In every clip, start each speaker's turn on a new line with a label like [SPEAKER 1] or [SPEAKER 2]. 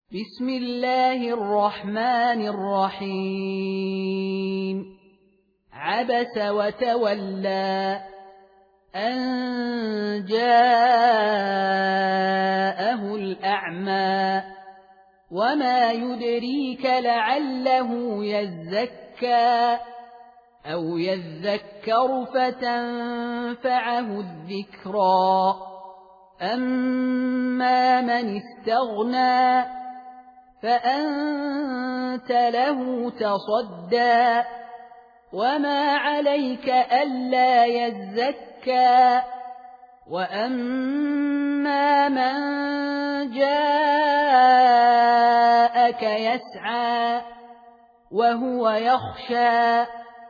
[SPEAKER 1] بسم الله الرحمن الرحيم عبس وتولى أن جاءه الأعمى وما يدريك لعله يزكى أو يذكر فتنفعه الذكرى أما من استغنى فأنت له تصدى وما عليك ألا يزكى وأما من جاءك يسعى وهو يخشى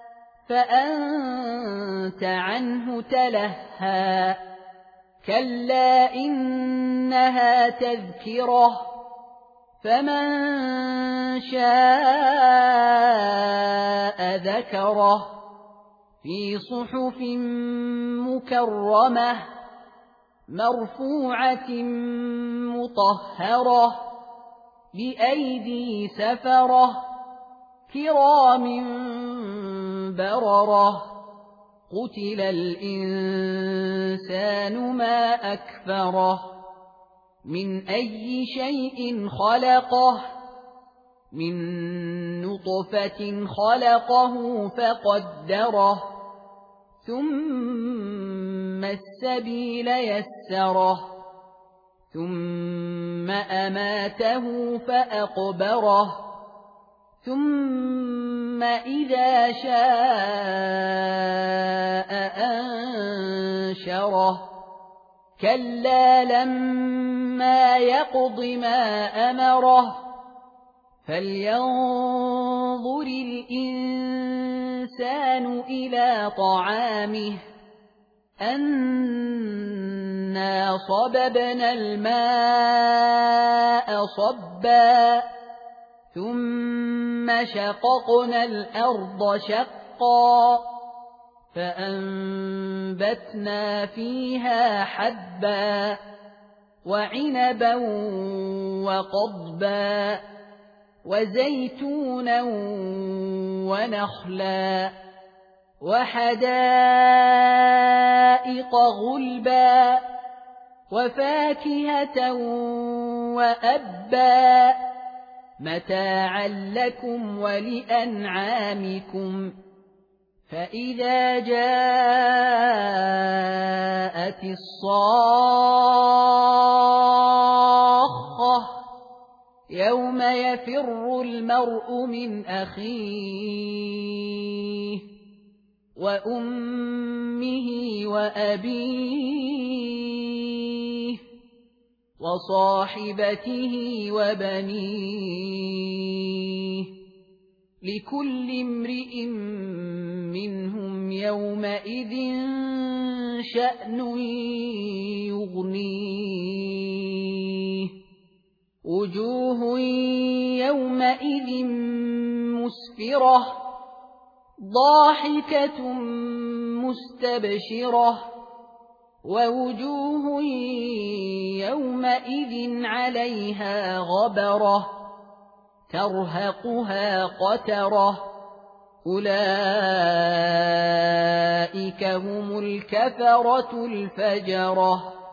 [SPEAKER 1] فأنت عنه تلهى كلا إنها تذكرة فمن شاء ذكره في صحف مكرمة مرفوعة مطهرة بأيدي سفرة كرام بررة قتل الإنسان ما أكفره من أي شيء خلقه من نطفة خلقه فقدره ثم السبيل يسره ثم أماته فأقبره ثم إذا شاء أنشره كلا لما يقض ما أمره فلينظر الإنسان إلى طعامه أنا صببنا الماء صبا ثم شققنا الأرض شقا فأنبتنا فيها حبا وعنبا وقضبا وزيتونا ونخلا وحدائق غلبا وفاكهة وأبا متاعا لكم ولأنعامكم فإذا جاءت الصاخة يوم يفر المرء من أخيه وأمه وأبيه وصاحبته وبنيه لكل امرئ منهم يومئذ شأن يغنيه وجوه يومئذ مسفرة ضاحكة مستبشرة ووجوه يومئذ عليها غبرة ترهقها قترة أولئك هم الكفرة الفجرة.